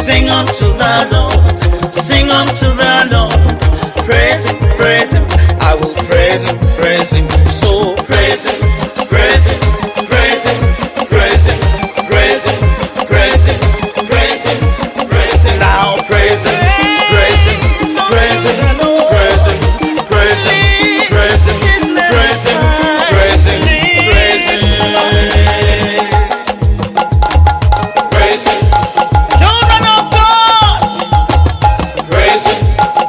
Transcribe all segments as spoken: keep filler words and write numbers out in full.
Sing unto the Lord, sing unto the Lord. Praise him, praise him, I will praise him, praise him. So praise him, praise him, praise him, praise him, praise him, praise him, praise him, praise him. Now praise him, praise him, praise him, praise him, praise him, praise him, praise him, praise him, praise him, praise him. Children of God, praise him.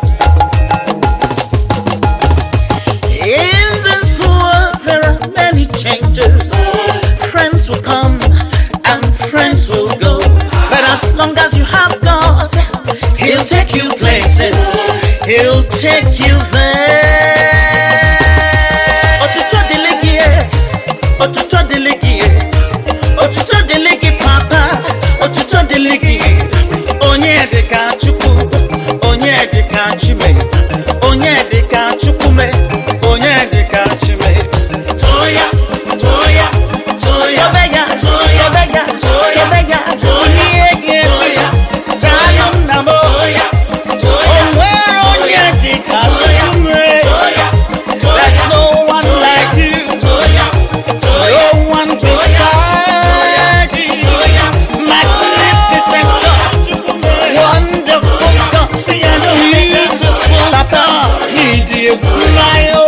In this world there are many changes. Friends will come and friends will go, but as long as you have God, he'll take you places, he'll take you there. Otuto delegi, otuto delegi, otuto delegi papa, otuto delegi. Onye deka chukwu, onye deka chime, onye deka chukwume, onye deka chime. Toya, toya, toya, tobeya, tobeya, tobeya, toya, toya, Zion namo, toya, toya, onwere onye deka chukwume. There's no one like you, no one beside you. Magnificent God, wonderful God, beautiful God, He did fly